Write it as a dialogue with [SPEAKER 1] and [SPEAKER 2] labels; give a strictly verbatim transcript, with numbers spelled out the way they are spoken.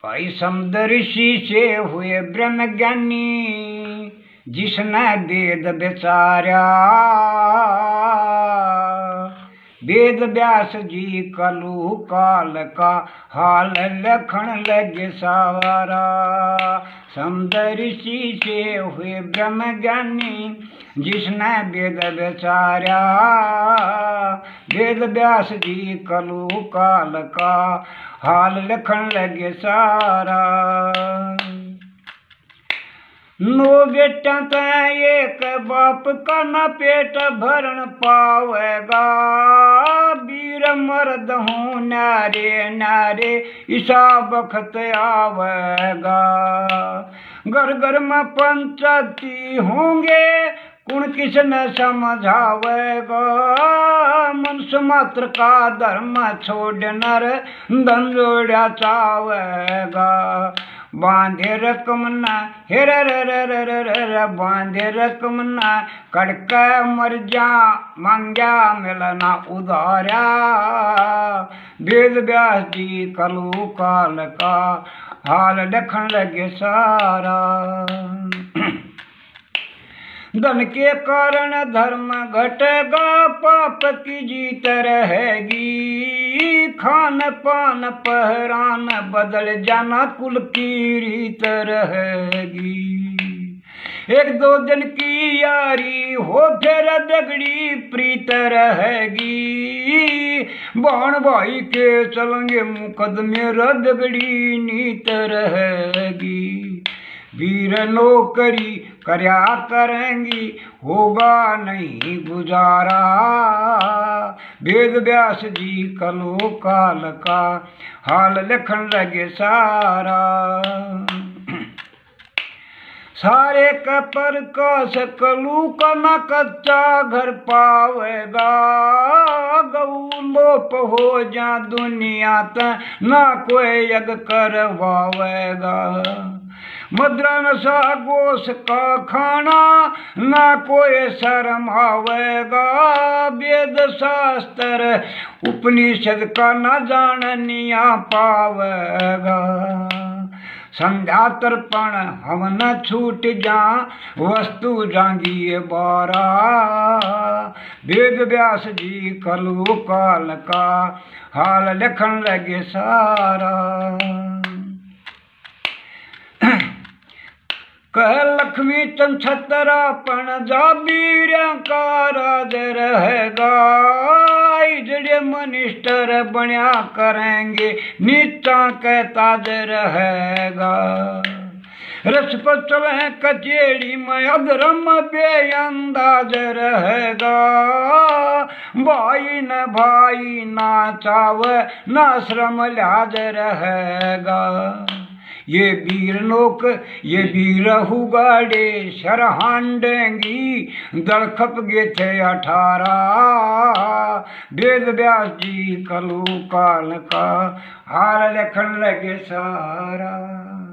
[SPEAKER 1] भाई समुद्र ऋषि से हुए ब्रह्म ज्ञानी, जिसने वेद विचारा। वेद व्यास जी कलु काल का हाल लखन लगे सारा। समुद्र ऋषि से हुए ब्रह्म ज्ञानी, जिसने वेद विचारा। वेद व्यास जी कलु काल का हाल लखन लगे सारा। नो बेटा तो एक बाप का न पेट भरण पावेगा। वीर मर्द हूँ नारे नारे ईसा बखत आवेगा। घर घर में पंचायती होंगे, कुण किसने समझावेगा। मनुष्य मात्र का धर्म छोड़ नर धन जोड़ा चावेगा। बांधे रकम न हेर बांधे रकम न कड़क मर जा, मांग्या मिलना उधारा। वेद व्यास जी कलु काल का हाल लखन लगे सारा। धन के कारण धर्म घटेगा, पाप की जीत रहेगी। खान पान पहरान बदल जाना, कुल की रीत रहेगी। एक दो दिन की यारी हो फिर दगड़ी प्रीत रहेगी। बहन भाई के चलेंगे मुकदमे रदगड़ी नीत रहेगी। वीर नौकरी करया करेंगी, होगा नहीं गुजारा। वेद व्यास जी कलु काल का हाल लखन लगे सारा। सारे का प्रकाश कलु का न कच्चा घर पावेगा। गऊ लोप हो जा दुनिया त ना कोई यज्ञ करवावेगा। मद्रा नशा गोश का खाना ना कोई शर्म आवेगा। वेद शास्त्र उपनिषद का न जाननिया पावेगा। संध्या तर्पण हवन छूट जा, वस्तु जांगी बारा। वेद व्यास जी कलु काल का हाल लखन लगे सारा। कह लक्ष्मी चंद छतरापन जा, वीर का राज रहेगा। जड़े मनिस्टर बनिया करेंगे, नीचा के ताज रहेगा। रस पर चले कचेड़ी में अधर्म बेअंदाज रहेगा। भाई न भाई ना चावे, ना श्रम लाज रहेगा। ये वीर नोक ये वीर हुगाड़े शरहांडेंगी, दड़खप गे थे अठारह। वेद व्यास जी कलु काल का हाल लखन लगे सारा।